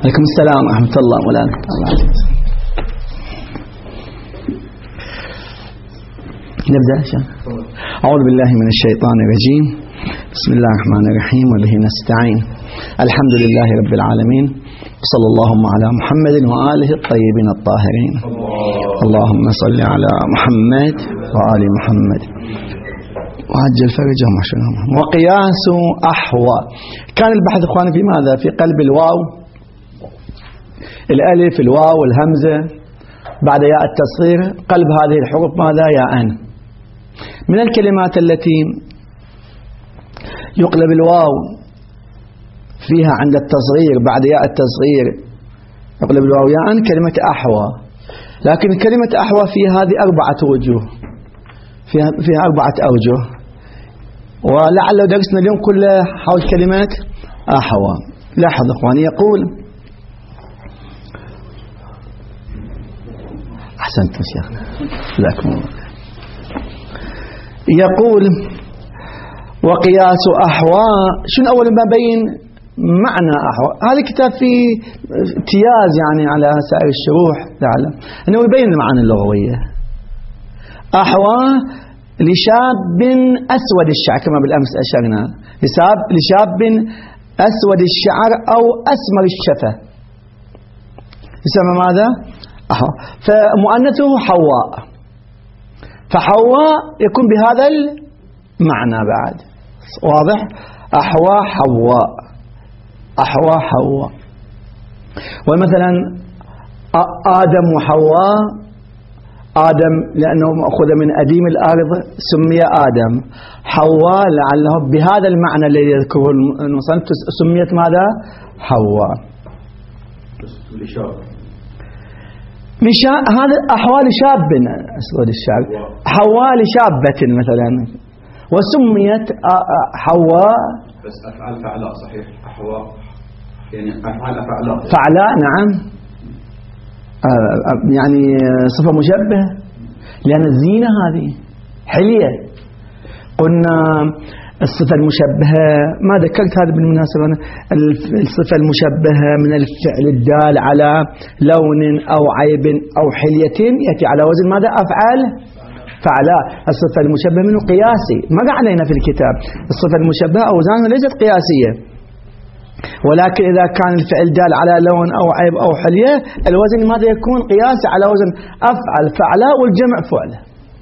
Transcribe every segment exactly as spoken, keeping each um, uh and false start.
عليكم السلام ورحمة الله مولانا. نبدأ شان. أعوذ بالله من الشيطان الرجيم. بسم الله الرحمن الرحيم وبه نستعين. الحمد لله رب العالمين، صلى اللهم على محمد وآله الطيبين الطاهرين. اللهم صل على محمد وآل محمد وعجل فرجهم. وقياس أحوى. كان البحث إخواني في ماذا؟ في قلب الواو، الألف، الواو، الهمزة، بعد ياء التصغير، قلب هذه الحروف ماذا؟ ياء. من الكلمات التي يقلب الواو فيها عند التصغير بعد ياء التصغير يقلب الواو ياء كلمة أحوى. لكن كلمة أحوى فيها هذه أربعة وجوه، فيها, فيها أربعة أوجه، ولعل درسنا اليوم كله حول كلمة أحوى. لاحظ إخواني، يقول أحسنتم شيخنا لكم. يقول وقياس أحوى. شنو أول ما بين معنى أحوى؟ هذا الكتاب فيه امتياز يعني على سائر الشروح، لعله أنه يبين المعاني اللغوية. أحوى لشاب أسود الشعر كما بالأمس أشرنا، لشاب أسود الشعر أو أسمر الشفة يسمى ماذا؟ أحوى. فمؤنثه حواء، فحواء يكون بهذا المعنى بعد. واضح؟ أحوى حواء، أحوى حواء. ومثلا آدم وحواء، آدم لأنه مأخوذ من أديم الأرض سمي آدم، حواء لعله بهذا المعنى الذي يذكره المصنف سميت ماذا؟ حواء. هذا أحوال شاب أسود الشعر، حواء لشابة مثلا، وسميت حواء. بس أفعال فعلاء صحيح، أحواء يعني أفعال فعلاء فعلاء نعم، يعني صفة مشبهة، لأن الزينة هذه حلية. قلنا الصفة المشبهة، ما ذكرت هذا بالمناسبة، الصفة المشبهة من الفعل الدال على لون أو عيب أو حلية يأتي على وزن ماذا؟ أفعال فعلاء. الصفة المشبهة منه قياسي، ما قاعد علينا في الكتاب. الصفة المشبهة أوزانها ليست قياسية، ولكن إذا كان الفعل دال على لون أو عيب أو حلية الوزن ماذا يكون؟ قياسي على وزن أفعل فعلاء والجمع فعل.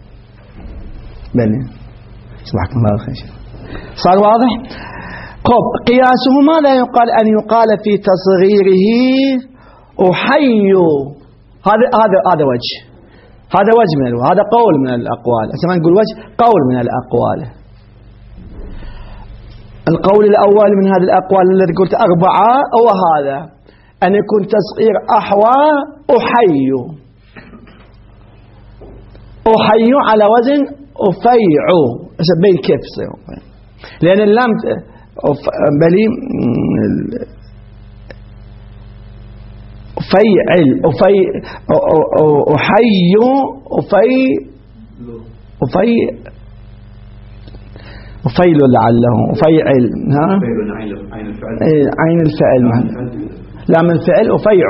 بني صباحكم الله خير. صار واضح؟ طب قياسه ماذا يقال؟ أن يقال في تصغيره أحي. هذا هذا هذا وجه، هذا وجه من الوجه، هذا قول من الأقوال. أسمع نقول وجه، قول من الأقوال. القول الأول من هذه الأقوال الذي قلت أربعة هو هذا، أن يكون تصغير أحوى أحي، أحي على وزن أفيع. أسبين كيف يصير؟ لأن اللام بلي أفيعل أفي أحي أفي أفي أفيل لعله أفيعل. ها عين الفعل، لام الفعل أفيع.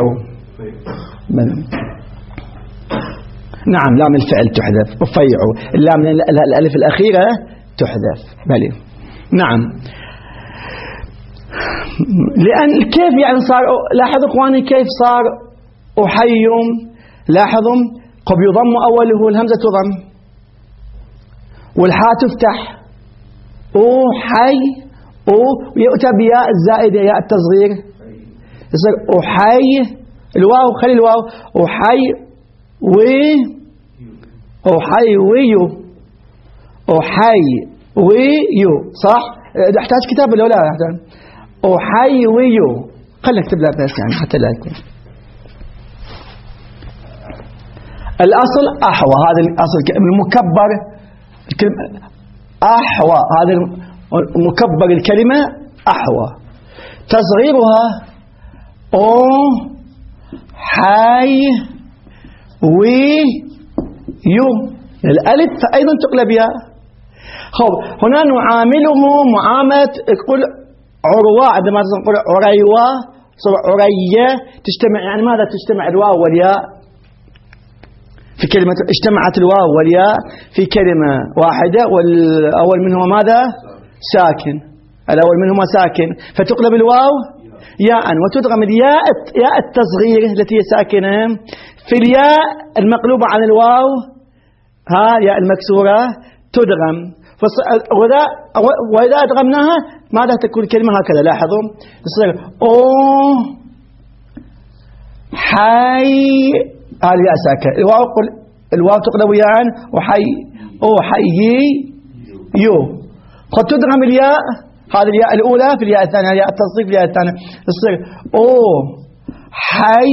نعم لام الفعل تحذف، أفيع. اللام الألف الأخيرة تحذف. بلي نعم. لأن كيف يعني صار؟ لاحظوا إخواني كيف صار أحي. لاحظوا قد يضم أوله الهمزة تضم والحاء تفتح، أحي أو يؤتى بياء الزائدة ياء التصغير يصير أحي. الواو خلي الواو أحي و أحي ويو أحي ويو. صح؟ احتاج كتاب ولا لا يحتاج؟ أحي ويو. خلينا نكتب لها بس يعني حتى لا يكون الأصل أحوى. هذا الأصل المكبر الكلمة أحوى، هذا المكبر الكلمة أحوى. تصغيرها أو حي ويو، الألف أيضا تقلب ياء. خب هنا نعامله معاملة يقول عروة، عندما تقول عريوة صار عرية تجتمع، يعني ماذا تجتمع الواو والياء في كلمة، اجتمعت الواو والياء في كلمة واحدة، والأول منهما ماذا؟ ساكن، الأول منهما ساكن، فتقلب الواو ياء وتدغم الياء ياء التصغير التي هي ساكنة في الياء المقلوبة عن الواو، ها ياء المكسورة تدغم، وإذا أدغمناها ماذا تكون الكلمة؟ هكذا لاحظوا تصير أو حي، هذه الياء ساكنة، الواو الواو تقلب ياء وحي، أو حي يو، قد تدغم الياء، هذه الياء الأولى في الياء الثانية، الياء التصريف في الياء الثانية تصير أو حي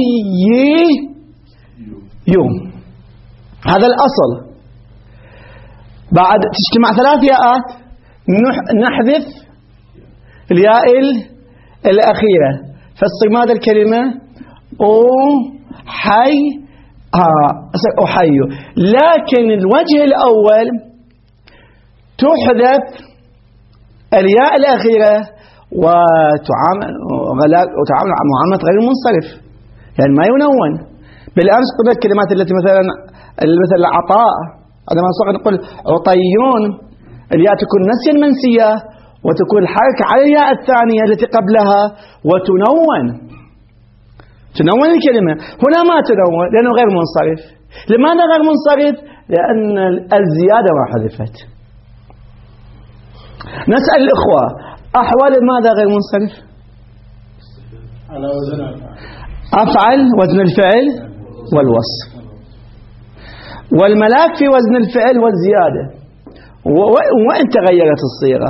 يو، هذا الأصل. بعد تجتمع ثلاث ياءات نحذف الياء الأخيرة فتصير ماذا الكلمة؟ أو حي ها أحيي، لكن الوجه الأول تحذف الياء الأخيرة وتعامل وتعامل معاملة غير منصرف، يعني ما ينون. بالأمس قلنا الكلمات التي مثلا مثل العطاء، هذا ما صار نقول عطيون، الياء تكون نسيا منسية وتكون الحركة على الياء الثانية التي قبلها وتنون، تنون الكلمة. هنا ما تنون لأنه غير منصرف. لماذا غير منصرف؟ لأن الزيادة ما حذفت. نسأل الإخوة أحوال ماذا غير منصرف؟ على وزن أفعل وزن الفعل والوصف، والملاك في وزن الفعل والزيادة. وإن تغيرت الصيغة،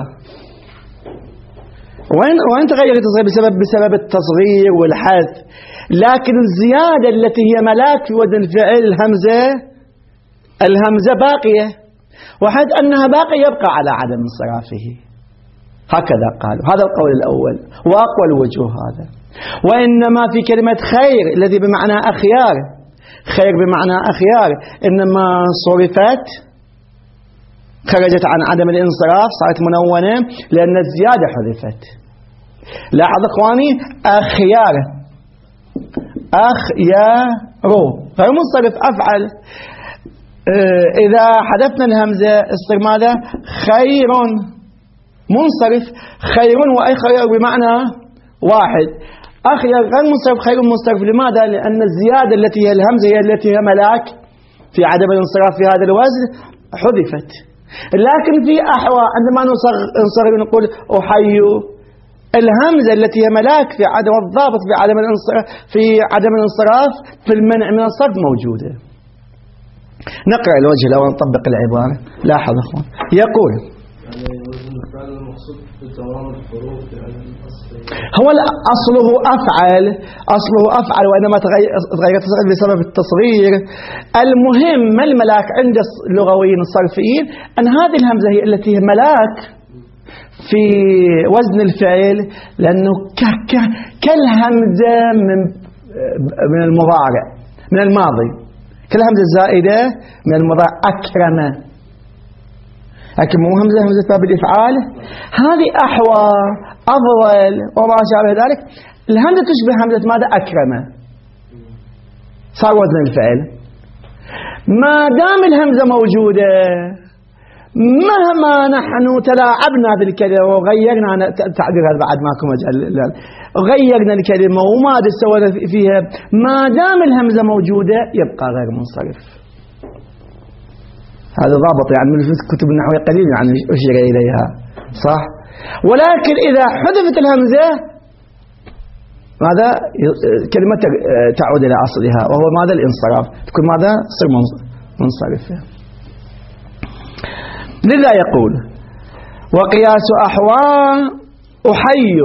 وإن وإن تغيرت الصيغة بسبب بسبب التصغير والحذف، لكن الزيادة التي هي ملاك في وزن الفعل الهمزة الهمزة باقية، وحيث أنها باقية يبقى على عدم انصرافه. هكذا قالوا، هذا القول الأول وأقوى الوجوه هذا. وإنما في كلمة خير الذي بمعنى أخيار، خير بمعنى أخيار، إنما صرفت خرجت عن عدم الانصراف، صارت منونة لأن الزيادة حذفت. لاحظ إخواني، أخيار أخيار غير منصرف أفعل، إذا حذفنا الهمزة يصير ماذا؟ خير منصرف، خير وأخير بمعنى واحد، أخير غير منصرف خير منصرف. لماذا؟ لأن الزيادة التي هي الهمزة هي التي هي ملاك في عدم الانصراف في هذا الوزن حذفت. لكن في أحوال عندما نصغر نقول أحيي، الهمزة التي هي ملاك في عدم الضابط في عدم الانصراف في عدم الانصراف في المنع من الصرف موجودة. نقرأ الوجه الأول نطبق العبارة. لاحظ أخوان، يقول هو أصله أفعل، أصله أفعل وإنما تغيرت بسبب التصغير. المهم الملاك عند اللغويين الصرفيين أن هذه الهمزة هي التي هي ملاك في وزن الفعل، لأنه كالهمزة من من المضارع من الماضي، كالهمزة الزائدة من المضارع أكرم، لكن مو همزة همزة باب الإفعال، هذه أحوى أفضل وما شابه ذلك. الهمزة تشبه همزة ماذا؟ أكرم، صار وزن الفعل. ما دام الهمزة موجودة مهما نحن تلاعبنا بالكلمة وغيرنا تعبير هذا بعد ماكو مجال، غيرنا الكلمة وما سوينا فيها، ما دام الهمزة موجودة يبقى غير منصرف. هذا ضابط يعني من الكتب النحوية قليل يعني أشير إليها، صح؟ ولكن إذا حذفت الهمزة ماذا؟ كلمة تعود إلى أصلها وهو ماذا؟ الانصراف، تكون ماذا؟ تصير منصرفة. لذا يقول وقياس أحوال أحي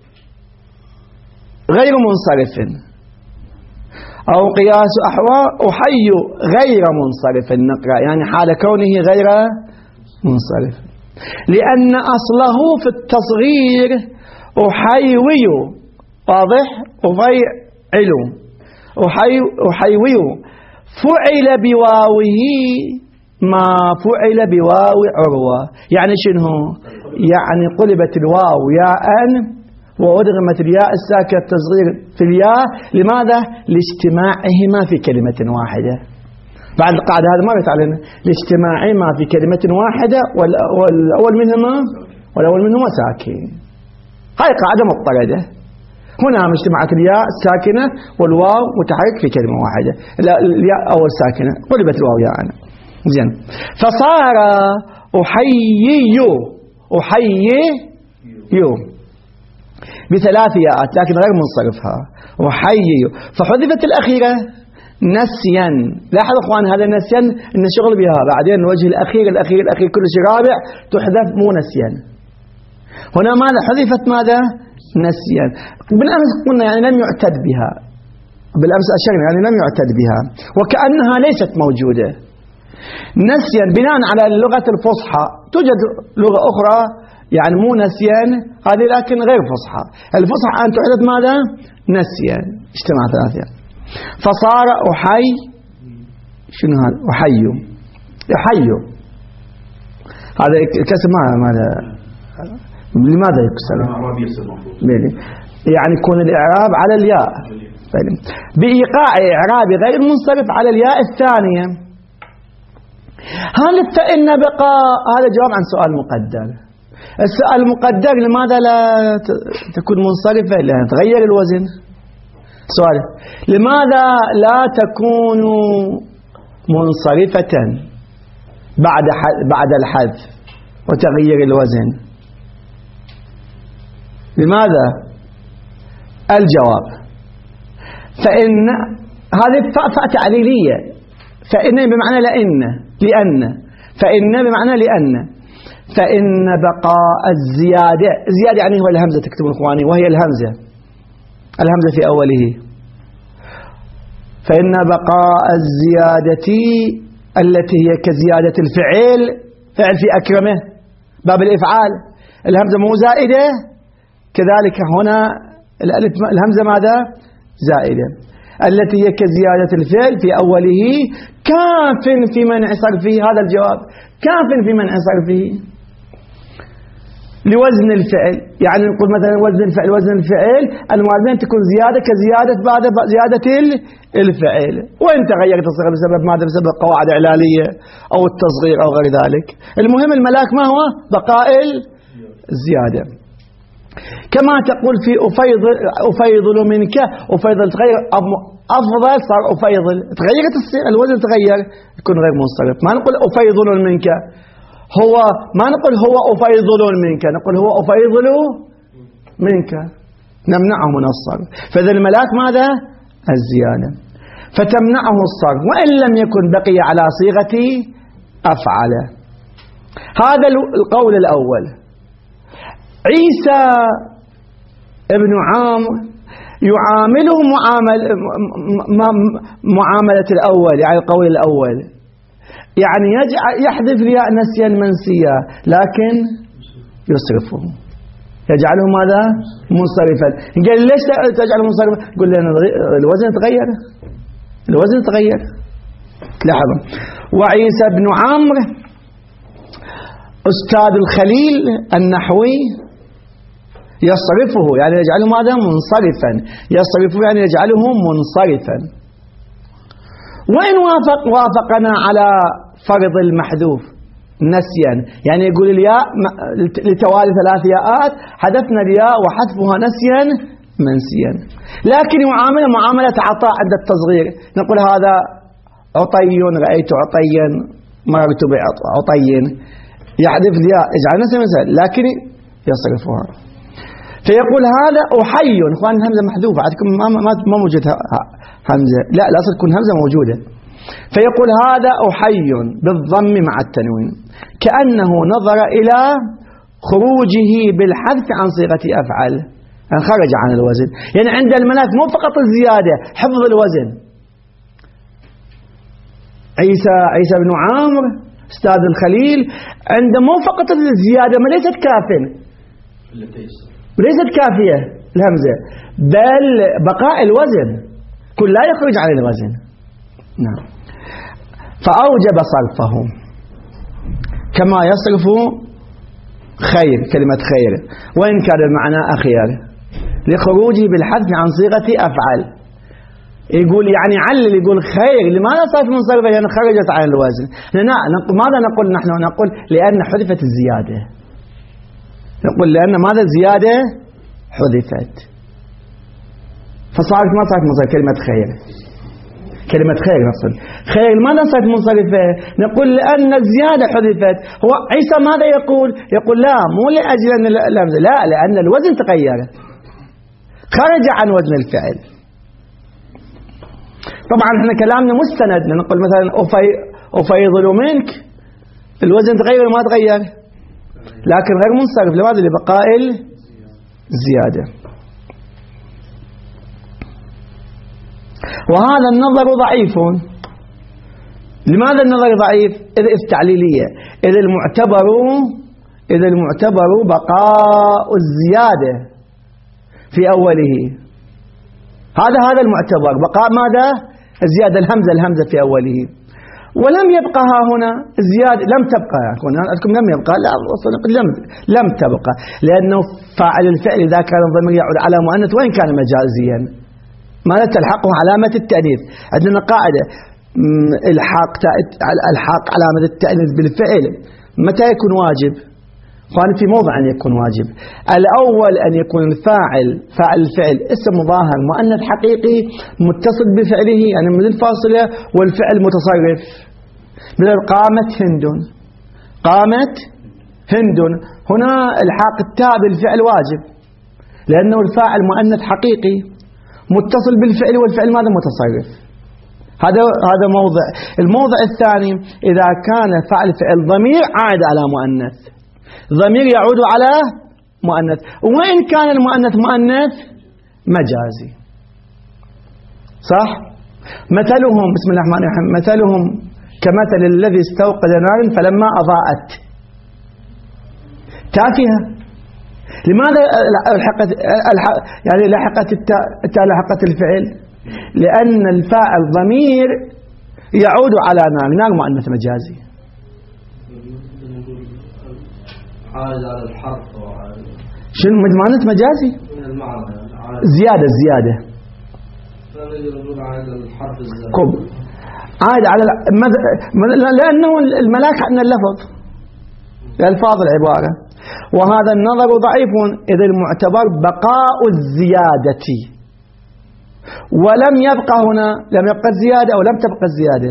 غير منصرف، أو قياس أحوال أحي غير منصرف، نقرأ يعني حال كونه غير منصرف، لأن أصله في التصغير أحيوي، واضح؟ أفيعل أحيوي، فعل بواوه ما فعل بواو عروة. يعني شنو؟ يعني قلبت الواو ياء وأدغمت الياء الساكنة التصغير في الياء. لماذا؟ لاجتماعهما في كلمة واحدة. بعد القاعدة هذا ما بيتعلم لاجتماعهما في كلمة واحدة والأول منهما والأول منهما ساكن. هاي قاعدة مضطردة. هنا اجتمعت الياء الساكنة والواو متحرك في كلمة واحدة. الياء أول ساكنة قلبت الواو ياء أنا. زين. فصار أحيي أحيي بثلاث ياءات لكن غير منصرفها. أحيي فحذفت الأخيرة نسيا. لاحظوا اخوان هذا نسيا ان شغل بها. بعدين الوجه الاخير الاخير الاخير كل شيء رابع تحذف مو نسيا. هنا ماذا حذفت؟ ماذا؟ نسيا. بالامس قلنا يعني لم يعتد بها. بالامس اشرنا يعني لم يعتد بها وكانها ليست موجوده. نسيا بناء على اللغه الفصحى. توجد لغه اخرى يعني مو نسيا هذه لكن غير فصحى. الفصحى ان تحذف ماذا؟ نسيا. اجتماع ثلاثه. فصار أحي شنو هذا؟ أحي أحي هذا الكسر ما ماذا؟ لماذا يكسر؟ يعني يكون الإعراب على الياء بإيقاع إعراب غير منصرف على الياء الثانية. هل فإن بقاء هذا جواب عن سؤال مقدر. السؤال المقدر لماذا لا تكون منصرفة؟ لأن تغير الوزن. سؤال لماذا لا تكون منصرفة بعد بعد الحذف وتغيير الوزن؟ لماذا؟ الجواب فإن هذه فاء تعليلية. فإن بمعنى لأن لأن فإن بمعنى لأن فإن بقاء الزيادة. زيادة يعني هو الهمزة تكتبون إخواني وهي الهمزة الهمزة في أوله. فإن بقاء الزيادة التي هي كزيادة الفعل فعل في أكرمه باب الإفعال الهمزة مو زائدة كذلك هنا الهمزة ماذا؟ زائدة التي هي كزيادة الفعل في أوله كاف في منع صرفه. هذا الجواب كاف في منع صرفه لوزن الفعل. يعني نقول مثلا وزن الفعل وزن الفعل الموازنة تكون زيادة كزيادة بعد زيادة الفعل. وإن تغيرت الصيغة بسبب ماذا؟ بسبب قواعد إعلالية أو التصغير أو غير ذلك. المهم الملاك ما هو؟ بقاء الزيادة. كما تقول في أفيضل أفيضل منك أفيضل تغير أفضل صار أفيضل تغيرت الصيغة الوزن تغير يكون غير منصرف. ما نقول أفيضل منك هو ما نقول هو أفيضل منك نقول هو أفيضل منك نمنعه من الصرف. فإذا الملاك ماذا؟ الزيادة فتمنعه الصرف وإن لم يكن بقي على صيغة أفعل. هذا القول الأول. عيسى ابن عامر يعامله معامل معاملة الأول يعني القول الأول يعني يحذف الياء نسيا منسيا لكن يصرفه يجعله ماذا؟ منصرفا. قال ليش تجعله منصرفا؟ قل لنا الوزن تغير الوزن تغير. لاحظوا وعيسى بن عمرو أستاذ الخليل النحوي يصرفه يعني يجعله ماذا؟ منصرفا. يصرفه يعني يجعله منصرفا. وإن وافق وافقنا على فرض المحذوف نسيا يعني يقول الياء لتوالي ثلاث ياءات حذفنا الياء وحذفها نسيا منسيا. لكن يعامل معاملة عطاء عند التصغير. نقول هذا عطي رأيت عطيا مررت بعطي يحذف الياء يجعل نسيا منسيا لكن يصرفها. فيقول هذا أحي. إخوان الهمزة محذوفة عندكم ما ما موجود همزة لا الأصل تكون همزة موجودة. فيقول هذا أحي بالضم مع التنوين كأنه نظر إلى خروجه بالحذف عن صيغة أفعل يعني خرج عن الوزن. يعني عند الملاك مو فقط الزيادة حفظ الوزن. عيسى عيسى بن عامر أستاذ الخليل عنده مو فقط الزيادة ما ليست كافية ليست كافية الهمزة بل بقاء الوزن كل لا يخرج عن الوزن. نعم. فأوجب صرفه كما يصرف خير كلمة خير وإن كان المعنى أخير لخروجه بالحذف عن صيغة أفعل. يقول يعني علل، يقول خير لماذا صارت منصرفة؟ لأن خرجت عن الوزن. ماذا نقول نحن؟ نقول لأن حذفت الزيادة. نقول لأن ماذا الزيادة حذفت، فصارت ما صارت منصرفة كلمة خير. كلمة خير نقصد خير لماذا صارت منصرفة؟ نقول لأن الزيادة حذفت. هو عيسى ماذا يقول؟ يقول لا مو لأجل أن اللمزة، لا لأن الوزن تغير، خرج عن وزن الفعل. طبعا احنا كلامنا مستند، نقول مثلا أفيضل منك، الوزن تغير ما تغير، لكن غير منصرف. لماذا؟ لبقاء الزيادة. وهذا النظر ضعيف. لماذا النظر ضعيف؟ إذا التعليلية، إذا المعتبر إذا المعتبر بقاء الزيادة في أوله. هذا هذا المعتبر بقاء ماذا؟ الزيادة، الهمزة الهمزة في أوله. ولم يبقى ها هنا الزيادة، لم تبقى هنا أنكم لم يبقى، لا لم لم تبقى، لأنه فاعل الفعل إذا كان الضمير يعود على مؤنث وإن كان مجازيا ما تلحقه علامة التأنيث. عندنا قاعدة الحاق الحاق علامة التأنيث بالفعل متى يكون واجب؟ قال في موضع أن يكون واجب. الأول أن يكون الفاعل فاعل الفعل اسم ظاهر مؤنث حقيقي متصل بفعله يعني من الفاصلة والفعل متصرف. مثل قامت هند، قامت هند، هنا الحاق التاء بالفعل واجب لأنه الفاعل مؤنث حقيقي متصل بالفعل والفعل ماذا؟ متصرف. هذا هذا موضع. الموضع الثاني إذا كان فعل فعل ضمير عائد على مؤنث، ضمير يعود على مؤنث، وإن كان المؤنث مؤنث مجازي. صح؟ مثلهم بسم الله الرحمن الرحيم مثلهم كمثل الذي استوقد نارا فلما أضاءت. تافهة. لماذا لحقت يعني لحقت التاء لحقت الفعل؟ لأن الفاعل ضمير يعود على نار، نار مؤنث مجازي. عائد على الحرف شنو مؤنث مجازي؟ زيادة زيادة. عائد على الحرف الزائد. عائد على لأنه الملاك عندنا اللفظ الألفاظ العبارة. وهذا النظر ضعيف إذا المعتبر بقاء الزيادة، ولم يبقى هنا، لم يبقى الزيادة أو لم تبقى الزيادة.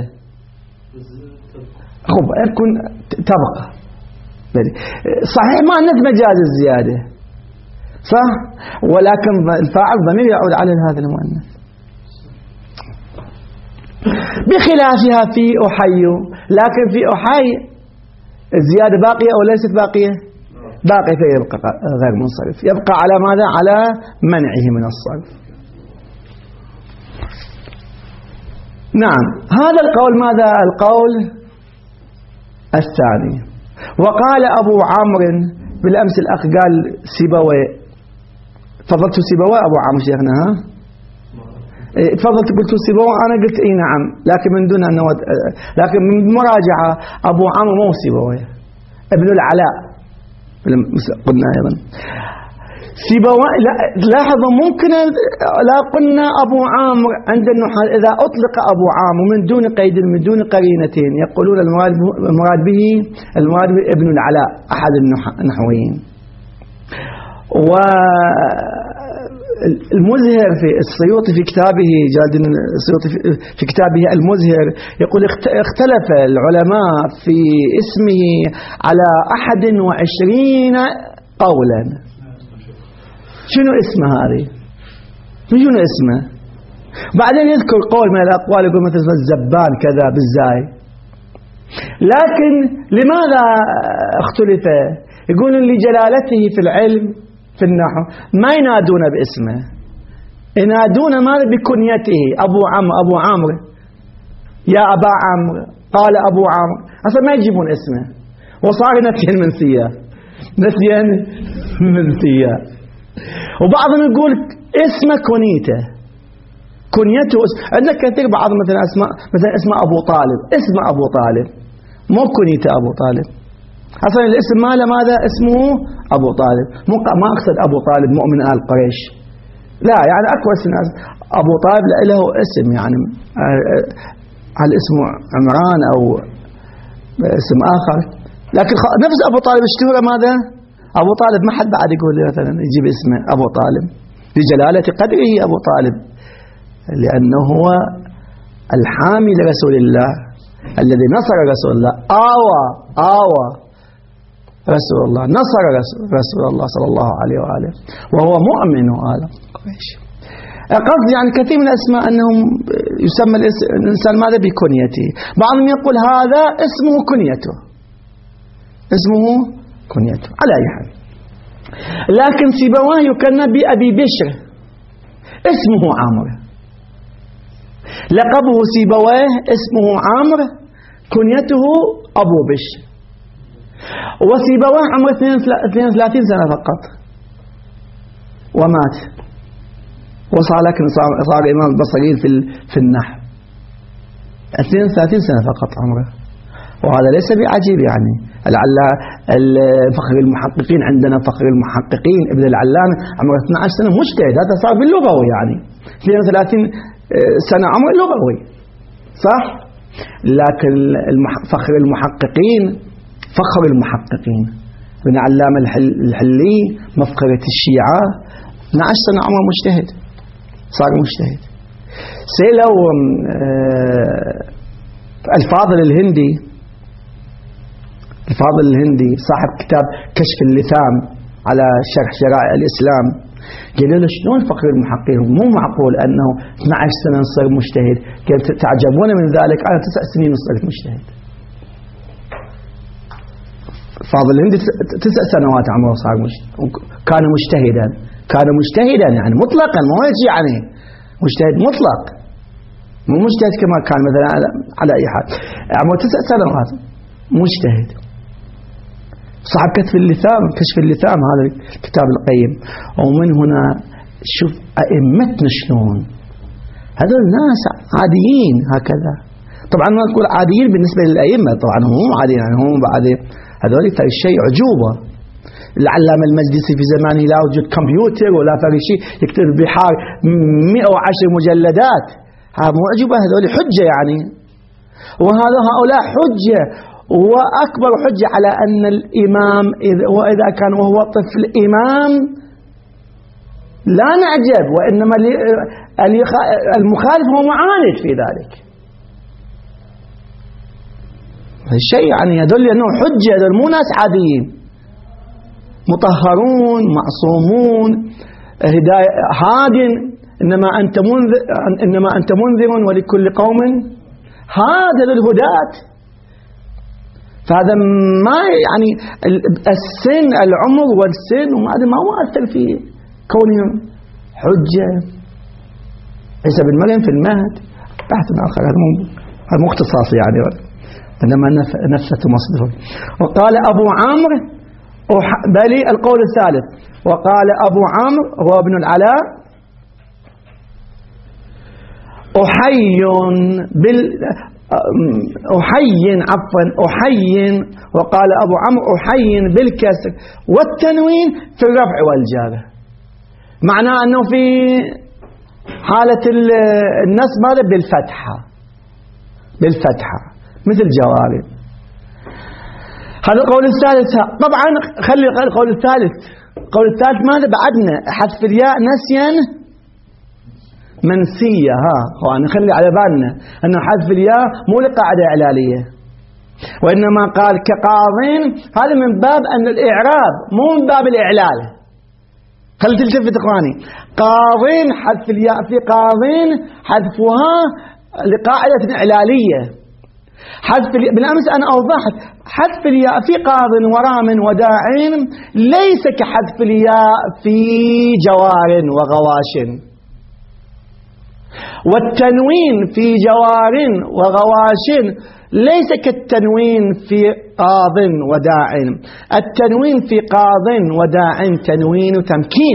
خب يكون تبقى صحيح ما أنت مجاز الزيادة صح، ولكن الفاعل ضمير يعود على هذا المؤنث. بخلافها في أحي، لكن في أحي الزيادة باقية أو ليست باقية؟ باقي، فيبقى غير منصرف، يبقى على ماذا؟ على منعه من الصرف. نعم، هذا القول ماذا؟ القول الثاني. وقال أبو عمرو بالأمس الأخ قال سيبوي، تفضلت سيبوي أبو عمرو شيخنا ها؟ تفضلت قلت سيبوي، أنا قلت إي نعم، لكن من دون أن نود... لكن من مراجعة أبو عمرو مو سيبوي، ابن العلاء قلنا أيضا سيبوي. لاحظوا ممكن لا قلنا أبو عامر عند النحاة إذا أطلق أبو عامر من دون قيد من دون قرينتين يقولون المراد المراد به المراد به ابن العلاء أحد النحويين. والمزهر في السيوطي في كتابه جلال السيوطي في كتابه المزهر يقول اختلف العلماء في اسمه على أحد وعشرين قولا. شنو اسمه هذه؟ شنو اسمه؟ بعدين يذكر قول من الأقوال يقول مثل الزبان كذا بالزاي. لكن لماذا اختلف؟ يقولون لجلالته في العلم في النحو ما ينادون باسمه، ينادون ماذا؟ بكنيته. أبو عمرو أبو عمرو يا أبا عمرو، قال أبو عمرو، أصلا ما يجيبون اسمه، وصار نسيا منسيا نسيا منسيا. وبعضهم يقول اسمه كنيته، كنيته عندك كثير بعض مثلا اسماء مثلا اسمه أبو طالب، اسمه أبو طالب مو كنيته أبو طالب، أصلا الاسم ماله ماذا؟ اسمه أبو طالب، مو ما أقصد أبو طالب مؤمن آل قريش، لا يعني أكو ناس أبو طالب له اسم يعني هل اسمه عمران أو اسم آخر، لكن نفس أبو طالب اشتهر ماذا؟ أبو طالب ما حد بعد يقول مثلا يجيب اسمه أبو طالب بجلالة قدره أبو طالب، لأنه هو الحامي لرسول الله الذي نصر رسول الله، آوى آوى رسول الله، نصر رسول الله صلى الله عليه وآله، وهو مؤمن. وهذا قصد يعني كثير من الأسماء أنهم يسمى الإنسان ماذا بكنيته، بعضهم يقول هذا اسمه كنيته، اسمه كنيته على أي حال. لكن سيبويه يكنى بأبي بشر، اسمه عمرو، لقبه سيبويه اسمه عمرو، كنيته أبو بشر. وسيبويه عمره اثنين وثلاثين سنة فقط ومات، وصار لكن صار إمام البصري في في النحو، اثنين وثلاثين سنة فقط عمره، وهذا ليس بعجيب يعني. لعل فخر المحققين عندنا فخر المحققين ابن العلامة عمره اثنتي عشرة سنة مجتهد، هذا صار باللغوي يعني اثنين وثلاثين سنة عمر لغوي صح. لكن فخر المحققين فخر المحققين ابن علامة الحلي مفخرة الشيعة اثنتي عشرة سنة عمره مجتهد، صار مجتهد. سيلو الفاضل الهندي، الفاضل الهندي صاحب كتاب كشف اللثام على شرح شرائع الإسلام، قالوا له شلون فخر المحققين مو معقول أنه اثنتي عشرة سنة صار مجتهد، قال تعجبون من ذلك، أنا تسع سنين صرت مجتهد. فاضل الهندي تسع سنوات عمره صار مجتهد، كان مجتهدا، كان مجتهدا يعني مطلقا، مو يعني مجتهد مطلق، مو مجتهد كما كان مثلا على أي حال، عمره تسع سنوات مجتهد. صاحب كشف اللثام، كشف اللثام هذا الكتاب القيم. ومن هنا شوف أئمتنا شلون هذول ناس عاديين هكذا، طبعا ما نقول عاديين بالنسبة للأئمة، طبعا هم عاديين يعني هم بعد هذول فرق شيء عجوبة. العلامة المجلسي في زمانه لا وجود كمبيوتر ولا فرق شيء يكتب بحار مئة وعشر مجلدات، هذا معجبة، هذول حجة يعني، وهذا هؤلاء حجة، وأكبر حجة على أن الإمام وإذا كان وهو طفل إمام لا نعجب، وإنما المخالف هو معاند في ذلك. الشيء يعني يدل أنه حجة، يدل مو ناس عاديين، مطهرون معصومون هداية هاد، إنما أنت منذر، إنما أنت منذر ولكل قوم هاد للهداة. فهذا ما يعني السن العمر والسن وهذا ما مؤثر في كونهم حجة. عيسى بن مريم في المهد بحث آخر، هذا مو اختصاص يعني، إنما نفسه مصدر. وقال أبو عمرو بلي القول الثالث، وقال أبو عمرو هو ابن العلاء أحي بال أحي عفوا أحي، وقال أبو عمرو أحي بالكسر والتنوين في الرفع والجر، معناه أنه في حالة النصب ماذا بالفتحة، بالفتحة مثل جوارب. هذا القول الثالث. طبعا خلي القول الثالث، القول الثالث ماذا بعدنا حذف الياء نسيا منسية، ها هو نخلي على بالنا أنه حذف الياء مو لقاعدة إعلالية، وإنما قال كقاضين، هذا من باب أن الإعراب مو من باب الإعلال. خلي تلتفت إخواني، قاضين حذف الياء في قاضين حذفها لقاعدة إعلالية. حذف بالأمس أنا أوضحت حذف الياء في قاض ورام وداعين ليس كحذف الياء في جوار وغواش، والتنوين في جوار وغواش ليس كالتنوين في قاض وداع. التنوين في قاض وداع تنوين تمكين،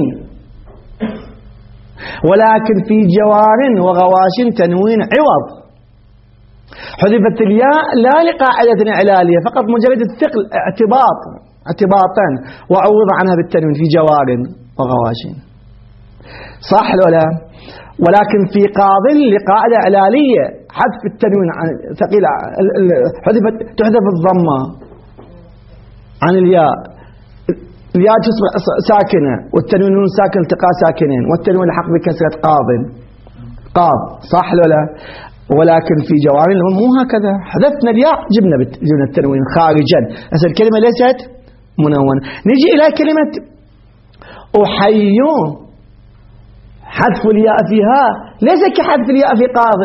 ولكن في جوار وغواش تنوين عوض. حذفت الياء لا لقاعدة إعلالية، فقط مجرد الثقل اعتباط اعتباطا، وعوض عنها بالتنوين في جوار وغواش. صح ولا؟ ولكن في قاض لقاعدة إعلالية حذف التنوين عن ثقيلة حذفت تحذف الضمة عن الياء، الياء تصبح ساكنة والتنوين نون ساكن التقاء ساكنين والتنوين الحق بكسرة قاض قاض، صح ولا؟ ولكن في جوارين مو هكذا، حذفنا الياء جبنا جبنا التنوين خارجا، بس الكلمة ليست منونة. نجي إلى كلمة أحيو، حذف الياء فيها ليس كحذف الياء في قاض،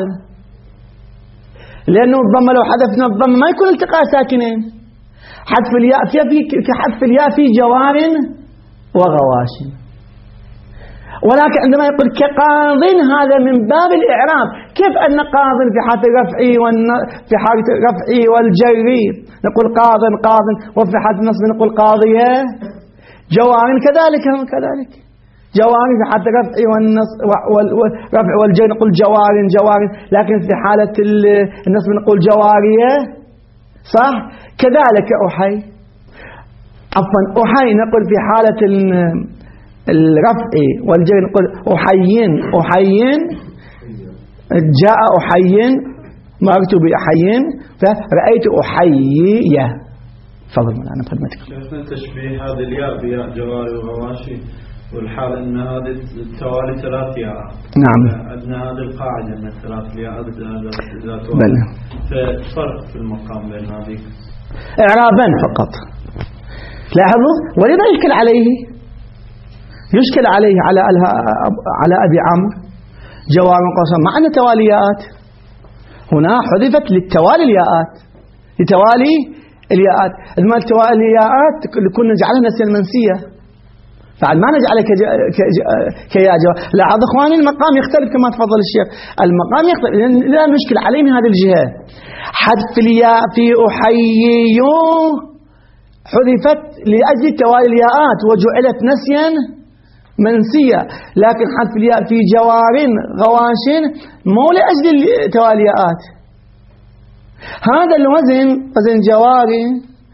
لأنه الضم لو حذفنا الضم ما يكون التقاء ساكنين. حذف الياء فيها في كحذف الياء في جوار وغواش. ولكن عندما يقول كقاض هذا من باب الإعراب، كيف أن قاض في حالة رفعي في حالة رفعي والجري نقول قاض قاض، وفي حالة النصب نقول قاضية. جوار كذلك هم كذلك، جوار في حالة رفعي والنصب والرفع والجر نقول جوار جوار، لكن في حالة النصب نقول جوارية، صح؟ كذلك أحي، عفوا أحي نقول في حالة الرفع والجر نقول أحيين أحيين، جاء أحيين مررت بأحيين فرأيت أحييه. تفضل مولانا بخدمتك. شفنا تشبيه هذه الياء بياء جواري وغواشي، والحال ان هذه التوالي ثلاث ياء. نعم. عندنا هذه القاعده ان ثلاث ياء ذات بل ففرق في المقام بين هذه اعرابا فقط. لاحظوا، ولذا يشكل عليه يشكل عليه على على ابي عمرو جوار وقسم مع ان تواليات هنا حذفت للتوالي الياءات، لتوالي الياءات. لما التوالي الياءات كنا نجعلها نسيا منسيه، فعل ما نجعله كيا جواب. لاحظ اخواني المقام يختلف كما تفضل الشيخ، المقام يختلف، لا مشكلة عليه من هذه الجهة. حذف الياء في أحيي حذفت لأجل توالي الياءات وجعلت نسيا منسية، لكن حذف الياء في جوار غواش مو لأجل توالي الياءات. هذا الوزن وزن جواري،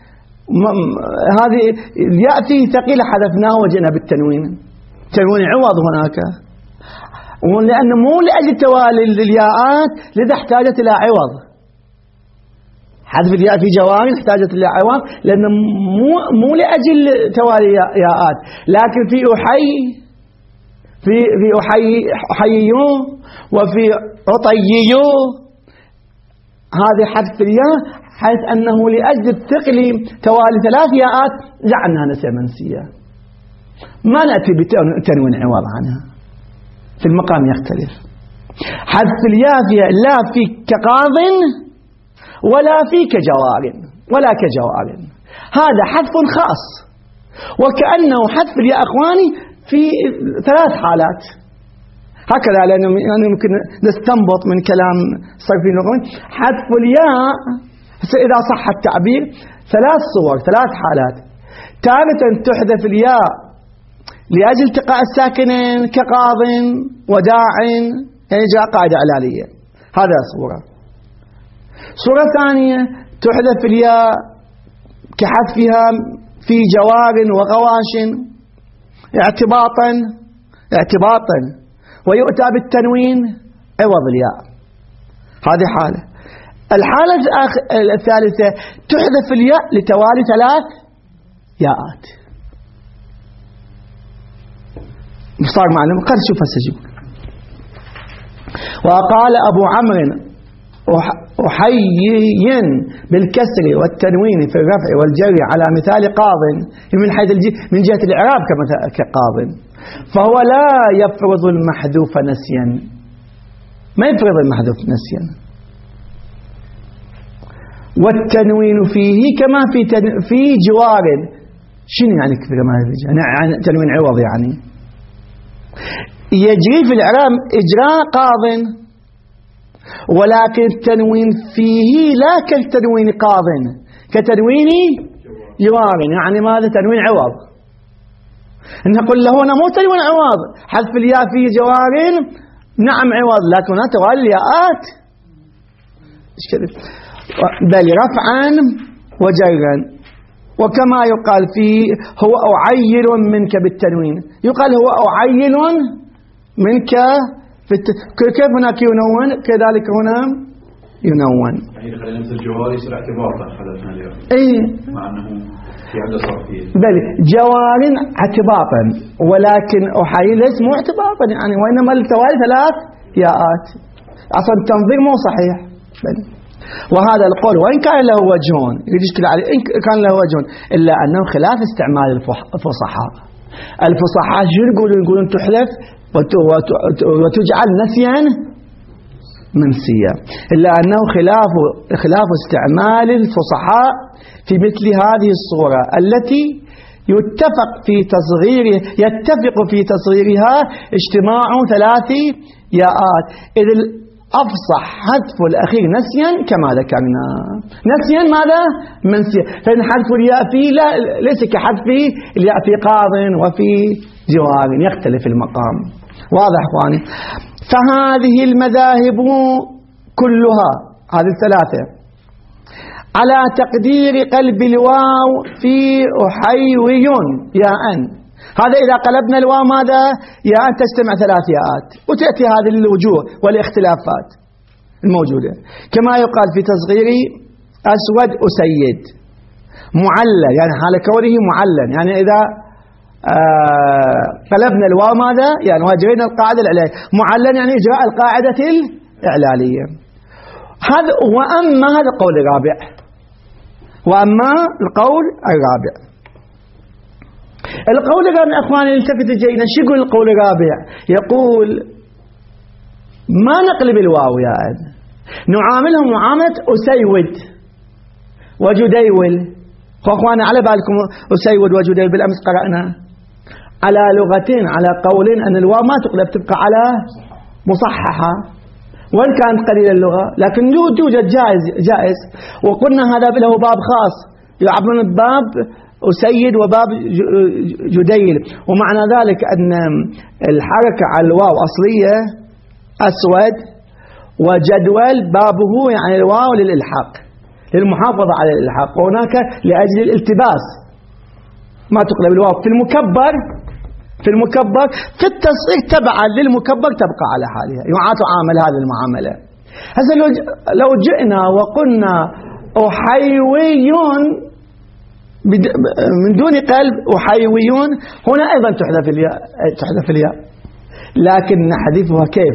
هذه الياء فيه ثقيلة حذفناه وجئنا بالتنوين، تنوين عوض هناك، ولأنه مو لأجل توالي الياءات لذا احتاجت إلى عوض. حذف الياء في جوار احتاجت إلى عوض لأنه مو مو لأجل توالي الياءات، لكن في أحي في في أحي أحييو وفي عطييو هذه حذف الياء، حيث أنه لأجل الثقل توالي ثلاث ياءات جعلناها نسيا منسية، ما نأتي بتنوين عوض عنها، في المقام يختلف. حذف الياء فيها لا في كقاض ولا في كجوار ولا كجوار، هذا حذف خاص، وكأنه حذف الياء أخواني في ثلاث حالات هكذا، لأنه يمكن نستنبط من كلام صرفي اللغوي. حذف الياء إذا صح التعبير ثلاث صور ثلاث حالات، تارة تحذف الياء لأجل التقاء الساكنين كقاض وداع، يعني جاء قاعدة علالية، هذا صورة. صورة ثانية تحذف الياء كحذفها في جوار وغواش اعتباطا اعتباطا ويؤتى بالتنوين عوض الياء، هذه حالة. الحالة الثالثة تحذف الياء لتوالي ثلاث ياءات. صار معلوم قد شوف السجود. وقال أبو عمرو أحيي بالكسر والتنوين في الرفع والجر على مثال قاض، من حيث من جهة الإعراب كقاض، فهو لا يفرض المحذوف نسيا، ما يفرض المحذوف نسيا. والتنوين فيه كما في تن... في جوار، شنو يعني كما يعني تنوين عوض، يعني يجري في الإعراب إجراء قاض، ولكن التنوين فيه لا كالتنوين قاض، كتنوين جوار، يعني ماذا؟ تنوين عوض. نقول له هنا مو تنوين عوض، حذف الياء في جوار نعم عوض، لكن هنا توالي الياءات ايش كذا، بل رفعا وجرا. وكما يقال فيه هو أعيل منك بالتنوين، يقال هو أعيل من ك كيف هناك ينون كذلك هنا ينون. يعني خلينا مثل الجواري يصير اعتباطا حدثنا اليوم. اي مع انه في عنده صرفيه. بل جوار اعتباطا، ولكن احيي ليس مو اعتباطا يعني، وانما التوالي ثلاث ياءات، اصلا التنظير مو صحيح. بل وهذا القول وان كان له وجهون يشكل عليه، ان كان له وجهون الا انه خلاف استعمال الفصحاء. الفصحاء شو يقولون؟ يقولون تحذف وتجعل نسيا منسيا، إلا أنه خلاف خلاف استعمال الفصحاء في مثل هذه الصورة التي يتفق في تصغير يتفق في تصغيرها اجتماع ثلاث ياءات، إذ الأفصح حذف الأخير نسيا كما ذكرنا. نسيا ماذا؟ منسيا. فإن حذف الياء فيه لا ليس كحذف الياء في قاض وفي جوار، يختلف المقام. واضح اخواني؟ فهذه المذاهب كلها هذه الثلاثة على تقدير قلب الواو في أحيوي ياء. هذا إذا قلبنا الواو ماذا؟ ياء تجتمع ثلاث ياءات، وتأتي هذه الوجوه والاختلافات الموجودة، كما يقال في تصغير أسود أسيد معلل، يعني حال كونه معلل، يعني إذا آه قلبنا الواو ماذا؟ يعني وجرينا القاعدة الإعلالية. معلن يعني إجراء القاعدة الإعلالية. هذا وأما هذا القول الرابع، وأما القول الرابع القول الرابع أخواني التفت جيدا. شو يقول القول الرابع؟ يقول ما نقلب الواو يا أد، نعاملهم معاملة أسيود وجديول. أخواني على بالكم أسيود وجديول بالأمس قرأنا على لغتين، على قولين أن الواو ما تقلب تبقى على مصححة وإن كانت قليل اللغة، لكن توجد جائز جائز. وقلنا هذا له باب خاص يعبرون بباب أسيد وباب جديل، ومعنى ذلك أن الحركة على الواو أصلية أسود، وجدول بابه يعني الواو للإلحاق، للمحافظة على الإلحاق، وهناك لأجل الالتباس ما تقلب الواو في المكبر في المكبر في التصغير تبعا للمكبر تبقى على حالها، يعامل هذه المعاملة. هسه لو جئنا وقلنا أحيويون من دون قلب أحيويون، هنا أيضا تحذف الياء تحذف الياء لكن نحذفها كيف؟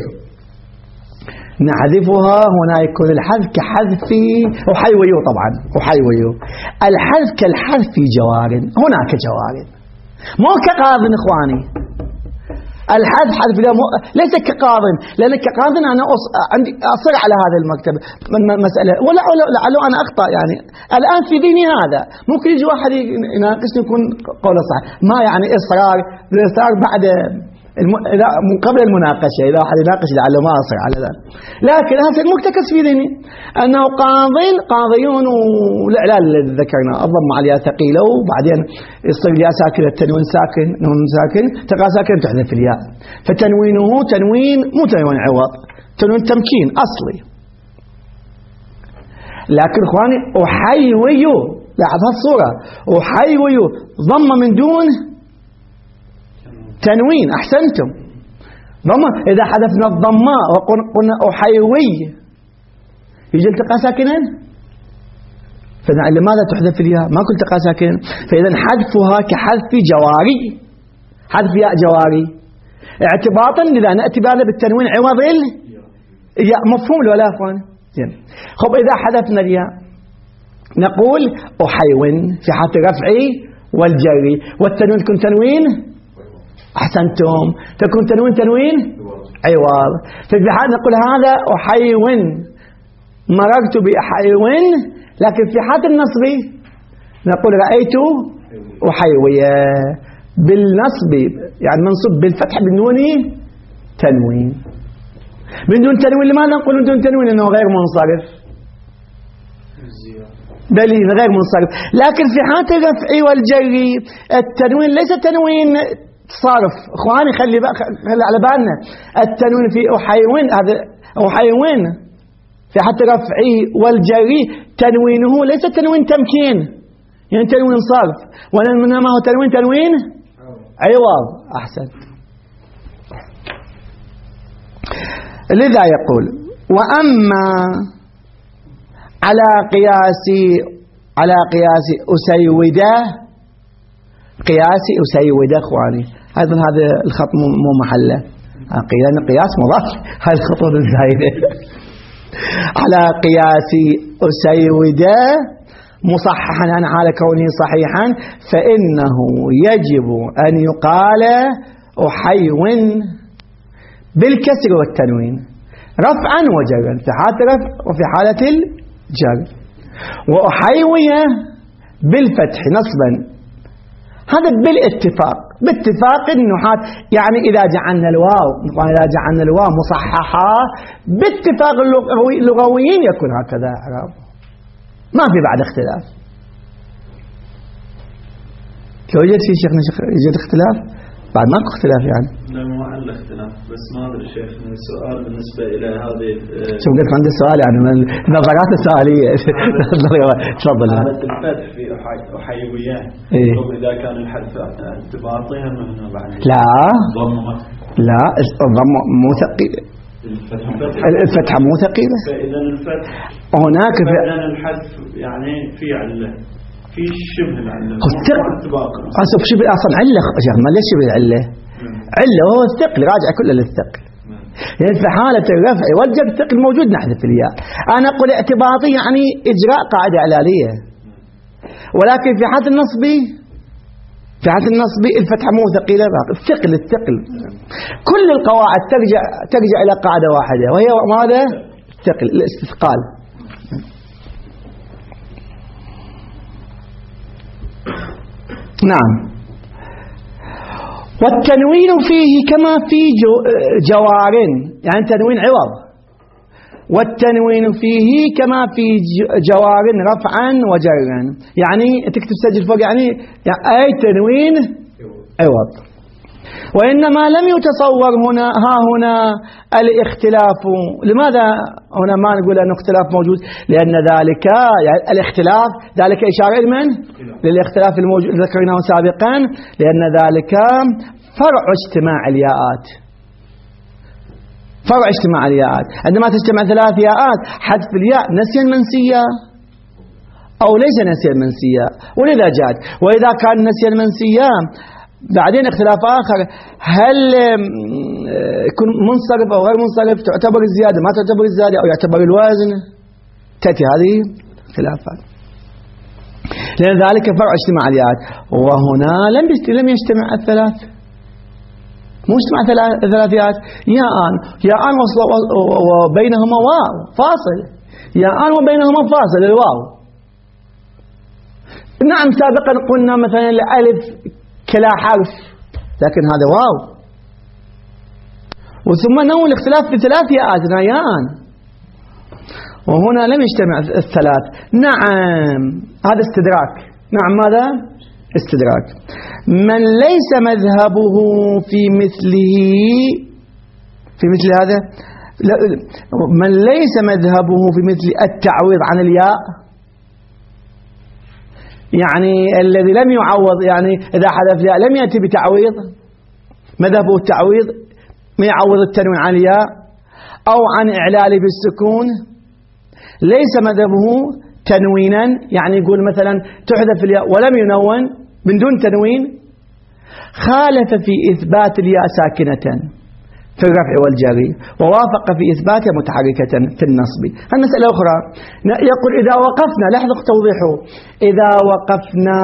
نحذفها هنا يكون الحذف كحذف أحيويو، طبعا أحيويو الحذف كالحذف في جوار، هناك جوار مو كقاض اخواني. الحذف حذف ليس كقاض، لان كقاض انا عندي اصر على هذا المكتب مساله، ولا لعله انا اخطا يعني الان في ذهني هذا. ممكن يجي واحد يناقشني يكون قوله صح، ما يعني اصرار، الاصرار بعد الم... من قبل المناقشه، اذا واحد يناقش لعله ما اصر على ذلك. لكن هذا المكتكس في ذهني انه قاضين قاضيون، والاعلال الذي ذكرنا الضم على الياء ثقيله، وبعدين يصير الياء ساكنه التنوين ساكن نون ساكن تقع ساكن تحذف الياء، فتنوينه تنوين مو تنوين عوض، تنوين تمكين اصلي. لكن اخواني احيويو، لاحظ الصوره احيويو ضم من دون تنوين، أحسنتم ضمة. إذا حذفنا الضماء وقلنا أحيوي يجي التقى ساكنا، فإذا لماذا تحذف الياء؟ ما كنت التقى ساكنا. فإذا حذفها كحذف جواري، حذف ياء جواري اعتباطا لذا نأتي بهذا بالتنوين عوض الياء. مفهوم ولا أخوان؟ زين. خب إذا حذفنا الياء نقول أحيون في حالة رفعي والجري، والتنوين تكون تنوين، أحسنتم، تكون تنوين تنوين عوض. ففي حال نقول هذا أحيون، مررت بأحيون، لكن في حالة النصب نقول رأيت أحيوية بالنصب، يعني منصوب بالفتح بدون تنوين. من دون تنوين لماذا نقول من دون تنوين؟ لأنه غير منصرف، بل غير منصرف. لكن في حالة الرفع والجر التنوين ليس تنوين صارف اخواني، خلي خلي على بالنا التنوين في أحيون، هذا أحيون في حتى رفعي والجري تنوينه ليس تنوين تمكين، يعني تنوين صرف، وإنما هو تنوين تنوين عوض. أحسن. لذا يقول وأما على قياس على قياس أسيودة، قياس أسيودة اخواني، ايضا هذا الخط مو محله، لأن قياس مضاف، هذه الخطوط الزايدة. على قياس أسيودة مصححا عن على كونه صحيحا، فإنه يجب أن يقال أحيون بالكسر والتنوين رفعا وجرا، في حالة الرفع وفي حالة الجر، وأحيوية بالفتح نصبا، هذا بالاتفاق، باتفاق النحاة، يعني إذا جعلنا الواو إذا جعلنا الواو مصححة باتفاق اللغويين يكون هكذا إعراب، ما في بعد اختلاف. لو يوجد في شيخنا يوجد اختلاف بعد ما اختلاف يعني لا مو على الاختلاف، بس ما ادري شيخ السؤال بالنسبه الى هذه شو قلت عندي سؤال يعني من النظرات السؤاليه. تفضل. حالة الفتح في أحيويان إيه؟ اذا كان الحرف ارتباطي هم هنا بعد لا ضم لا الضم مو ثقيل، الفتحه مو ثقيله، فاذا الفتح هناك فاذا الحذف يعني في عله في شبه العله أصلا شبه أصلا علة شيخ، ما ليش شبه العلة؟ علة وهو الثقل، راجع كله للثقل. يعني في حالة الرفع والجر الثقل موجود نحذف الياء. أنا أقول اعتباطي يعني إجراء قاعدة إعلالية، ولكن في حالة النصب في حالة النصب الفتحة مو ثقيلة، الثقل الثقل كل القواعد ترجع ترجع إلى قاعدة واحدة، وهي ماذا؟ الثقل، الاستثقال. نعم. والتنوين فيه كما في جو جوار، يعني تنوين عوض، والتنوين فيه كما في جوار رفعا وجرا، يعني تكتب سجل فوق يعني, يعني أي تنوين عوض. وإنما لم يتصور هنا ها هنا الاختلاف. لماذا هنا ما نقول أن اختلاف موجود؟ لأن ذلك يعني الاختلاف ذلك إشارة من؟ للاختلاف الموجود ذكرناه سابقا، لأن ذلك فرع اجتماع الياءات، فرع اجتماع الياءات. عندما تجتمع ثلاث ياءات حذف الياء نسيا منسيا أو ليس نسيا منسيا، ولذا جاءت. وإذا كان نسيا منسيا بعدين اختلاف آخر، هل يكون منصرف أو غير منصرف، تعتبر الزيادة ما تعتبر الزيادة، أو يعتبر الوزن، تأتي هذه خلافات. لأن ذلك فرع اجتماع الياءات، وهنا لم لم يجتمع الثلاث، مو اجتمع ثلاث ياءات، ياءان ياءان وبينهما واو فاصل، ياءان وبينهما فاصل الواو. نعم سابقا قلنا مثلا الألف كلا حرف، لكن هذا واو. وثم نوع الاختلاف في ثلاث ياءات ياءان، وهنا لم يجتمع الثلاث. نعم هذا استدراك. نعم ماذا؟ استدراك. من ليس مذهبه في مثله في مثل هذا، من ليس مذهبه في مثل التعويض عن الياء، يعني الذي لم يعوض، يعني إذا حذف ياء لم يأتي بتعويض، مذهبه التعويض ما يعوض التنوين عن الياء أو عن إعلال بالسكون، ليس مذهبه تنوينا، يعني يقول مثلا تحذف الياء ولم ينون من دون تنوين، خالف في إثبات الياء ساكنة في الرفع والجر، ووافق في إثباتها متحركة في النصب. المسألة أخرى يقول إذا وقفنا، لحظة توضيحه، إذا وقفنا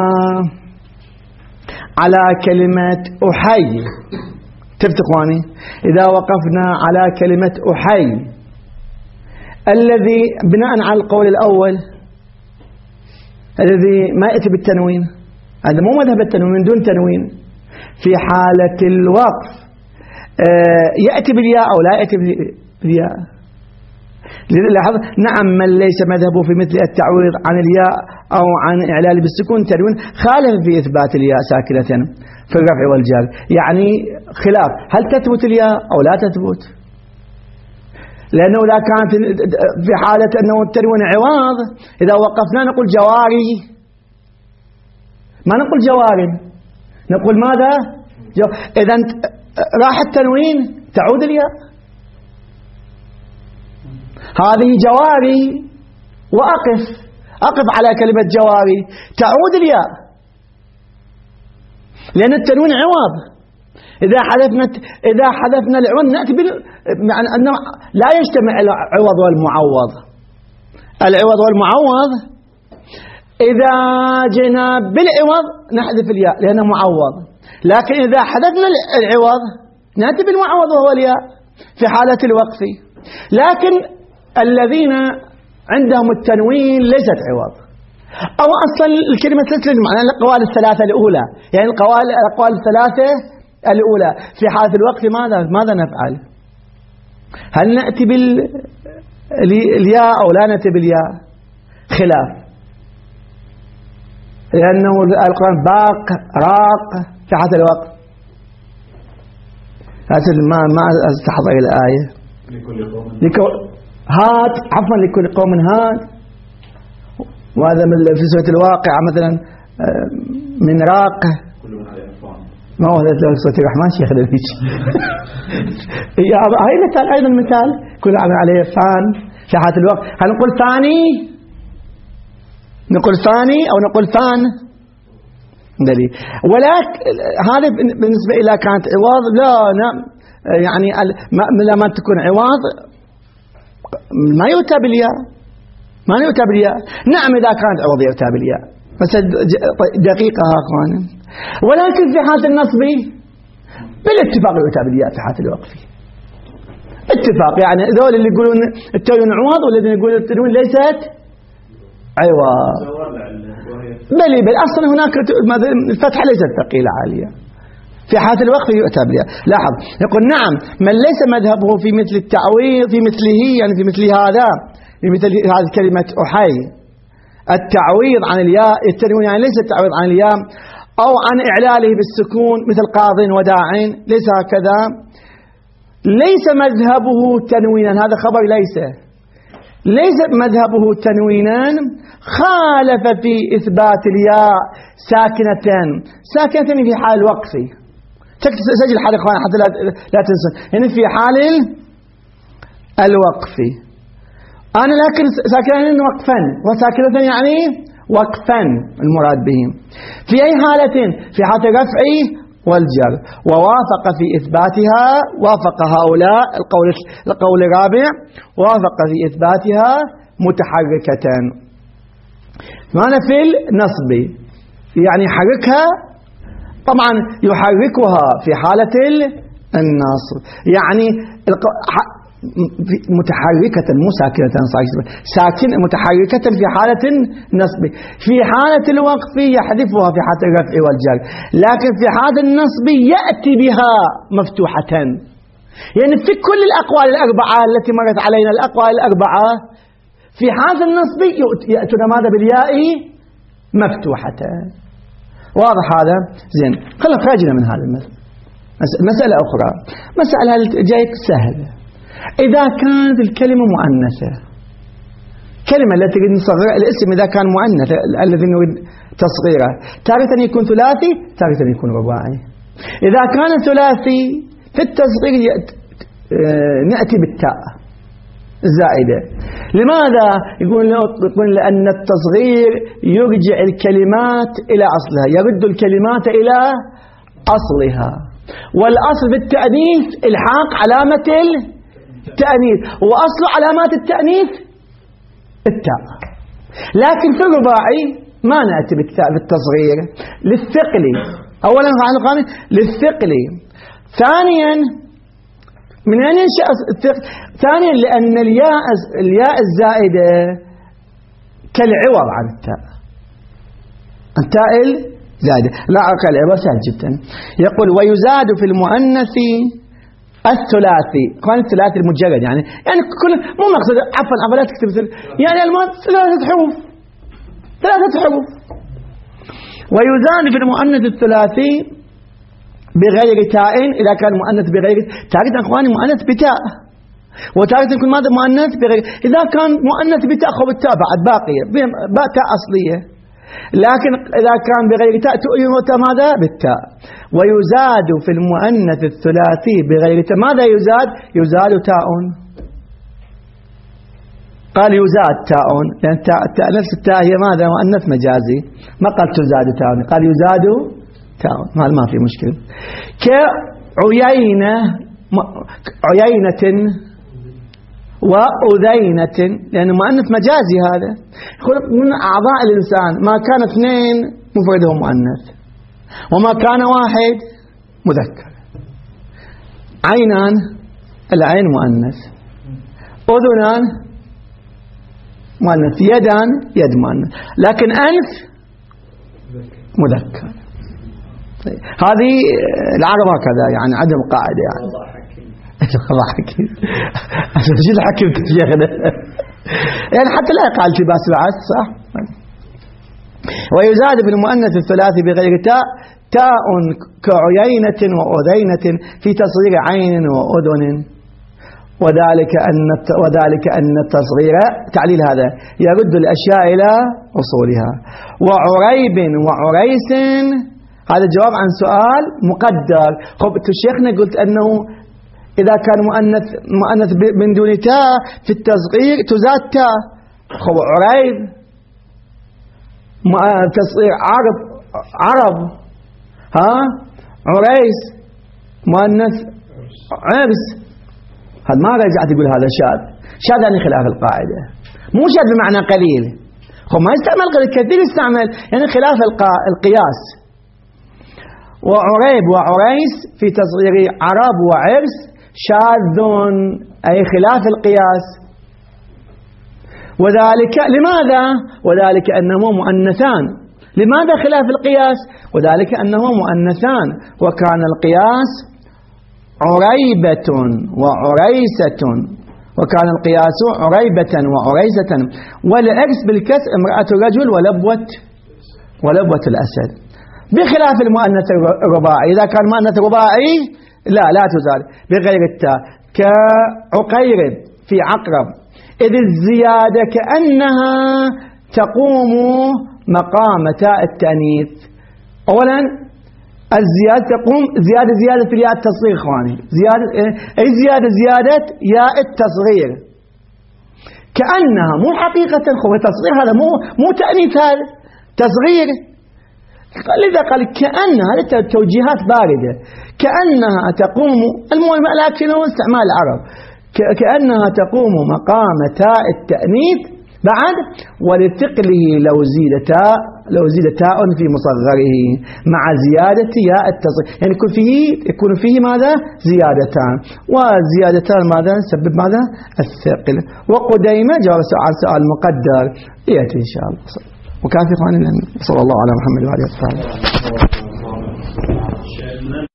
على كلمة أحي، تفتح إخواني، إذا وقفنا على كلمة أحي الذي بناء على القول الأول الذي ما يأتي بالتنوين، هذا مو مذهب التنوين، من دون تنوين، في حالة الوقف يأتي بالياء أو لا يأتي بالياء. لاحظ، نعم من ليس مذهبه في مثل التعويض عن الياء أو عن إعلال بالسكون تنوين، خالف في إثبات الياء ساكنة في الرفع والجر، يعني خلاف هل تثبت الياء أو لا تثبت. لأنه إذا كانت في حالة أنه التنوين عوض، إذا وقفنا نقول جواري، ما نقول جوار، نقول ماذا؟ إذا راح التنوين تعود الياء. هذه جواري وأقف أقف على كلمة جواري تعود الياء، لأن التنوين عوض. إذا حذفنا إذا حذفنا العوض نأتي بال يعني أنه لا يجتمع العوض والمعوض. العوض والمعوض إذا جئنا بالعوض نحذف الياء لأنه معوض، لكن إذا حذفنا العوض نأتي بالمعوض وهو الياء في حالة الوقف. لكن الذين عندهم التنوين ليست عوض، أو أصلا الكلمة تسلم معنى الأقوال الثلاثة الأولى، يعني الأقوال الأقوال الثلاثة الأولى في حالة الوقف ماذا ماذا نفعل؟ هل نأتي بالياء أو لا نأتي بالياء؟ خلاف، لأنه القرآن باق راق في حالة الوقف. ما ما استحضر الآية لكل قوم هاد عفوا لكل قوم هاد، وهذا في سورة الواقعة مثلا من راق ما هو هذا سورة الرحمن شيخ الهيج هاي مثال أيضا مثال كل عام عليه فان في حالة الوقت. هل نقول ثاني نقول ثاني أو نقول ثان دليل، ولكن هذا بالنسبة إلى كانت عوض لا نعم يعني لما تكون عوض ما يؤتى بالياء ما يؤتى بالياء. نعم إذا كانت عوض يؤتى بالياء بس دقيقة ها أخوانا. ولكن في حالة النصب بالاتفاق يؤتى بالياء في حالة الوقف اتفاق. يعني ذول اللي يقولون التنوين عوض والذين يقولون التنوين ليست عوض بل بل أصلا هناك الفتحة ليست ثقيلة عالية في حالة الوقف يؤتى بالياء. لاحظ يقول نعم من ليس مذهبه في مثل التعويض في مثله يعني في مثل هذا في مثل هذه كلمة أحي التعويض عن الياء التنوين يعني ليس التعويض عن الياء أو عن إعلاله بالسكون مثل قاض وداعين ليس هكذا. ليس مذهبه تنوينا هذا خبر ليس ليس مذهبه تنوينا خالف في إثبات الياء ساكنة ساكنة في حال الوقف. سجل حال إخوان حتى لا لا تنسى يعني في حال الوقف أنا لكن ساكنة وقفا وساكنة يعني وقفا المراد به في أي حالتين في حالة الرفع والجر. ووافق في إثباتها وافق هؤلاء القول القول الرابع وافق في إثباتها متحركة معنى في النصب يعني يحركها طبعا يحركها في حالة النصب يعني متحركة مو ساكنة ساكن متحركة في حالة النصب. في حالة الوقف يحذفها في حالة الرفع والجر، لكن في حالة النصب يأتي بها مفتوحة. يعني في كل الأقوال الأربعة التي مرت علينا الأقوال الأربعة في حالة النصب يأتون ماذا بالياء مفتوحة. واضح هذا زين. خلنا خرجنا من هذا المثل. مسألة أخرى مسألة جايك سهلة. إذا كانت الكلمة مؤنثة كلمة التي نريد نصغر الاسم إذا كان مؤنث الذي نريد تصغيره تارة يكون ثلاثي تارة يكون رباعي. إذا كان ثلاثي في التصغير نأتي بالتاء الزائدة. لماذا؟ يقول يقول لأن التصغير يرجع الكلمات إلى أصلها يرد الكلمات إلى أصلها، والأصل بالتأنيث الحاق علامة التأنيث وأصل علامات التأنيث التاء. لكن في الرباعي ما نأتي بالتاء بالتصغير للثقل أولا عن القانون للثقل. ثانيا من أين ينشأ الثقل؟ ثانيا لأن الياء الياء الزائدة كالعوض عن التاء التاء الزائدة لا أقل العوض سهل جدا. يقول ويزاد في المؤنث الثلاثي قال الثلاثي المجرد يعني يعني كل مو مقصد عفوا عفوا لا تكتب يعني المؤنث ثلاثة حروف ثلاثة حروف. ويزاد في المؤنث الثلاثي بغير تاء إذا كان مؤنث بغير تارة أخواني مؤنث بتاء وتارة يكون ماذا مؤنث بغير. إذا كان مؤنث بتاء خو التاء بعد باقية تاء أصلية، لكن إذا كان بغير تاء تؤتى ماذا بالتاء. ويزاد في المؤنث الثلاثي بغير تاء ماذا يزاد؟ يزاد تاء قال يزاد تاء، لأن تاء تاء نفس التاء هي ماذا؟ مؤنث مجازي، ما قال تزاد تاء، قال يزاد تاء، ما في مشكلة. كعيينة، عيينة وأذينة، لأنه مؤنث مجازي هذا. يقول من أعضاء الإنسان ما كان اثنين مفردهم مؤنث، وما كان واحد مذكر. عينان، العين مؤنث، أذنان مؤنث، يدان يد مؤنث، لكن أنف مذكر. هذه العرب هكذا يعني، عدم قاعدة يعني. الله حكيم شو اللي حكمت شيخنا يعني حتى لا يقع التباس بعد، صح. ويزاد بالمؤنث الثلاثي بغير تاء، تاء كعيينة وأذينة في تصغير عين وأذن، وذلك أن وذلك أن التصغير تعليل هذا يرد الأشياء إلى أصولها. وعريب وعريس، هذا جواب عن سؤال مقدر. خب شيخنا قلت أنه إذا كان مؤنث مؤنث من دون تاء في التصغير تزاد تاء. خب عريب تصغير عرب عرب ها عريس مؤنث عرس، هذا ما رجعت تقول هذا شاذ. شاذ يعني خلاف القاعدة، مو شاذ بمعنى قليل. خب ما يستعمل كثير، يستعمل يعني خلاف القياس. وعريب وعريس في تصغير عرب وعرس شاذ، أي خلاف القياس. وذلك لماذا؟ وذلك أنه مؤنثان. لماذا خلاف القياس؟ وذلك أنه مؤنثان، وكان القياس عريبة وعريسة، وكان القياس عريبة وعريسة. والعرس بالكسر امرأة رجل ولبوة ولبوة الأسد، بخلاف المؤنث الرباعي. إذا كان مؤنث رباعي لا لا تزال بغير التاء، كعقيرب في عقرب، إذ الزيادة كأنها تقوم مقام تاء التأنيث. أولا الزيادة تقوم زيادة زيادة في ياء التصغير، إخواني، زيادة أي زيادة زيادة ياء التصغير، كأنها مو حقيقة. هو تصغير هذا مو مو تأنيث، هذا تصغير. لذا قال كأنها، هذه توجيهات باردة، كأنها تقوم، المهم لكنه استعمال العرب، كأنها تقوم مقام تاء التأنيث بعد، ولثقله لو زيد تاء لو زيد تاء في مصغره مع زيادة ياء التصغير، يعني يكون فيه يكون فيه ماذا؟ زيادتان، وزيادتان ماذا؟ سبب ماذا؟ الثقل. وقديمة جواب عن سؤال مقدر يأتي إن شاء الله. وكافي إخواني، صلى الله على محمد وعلى آله وصحبه.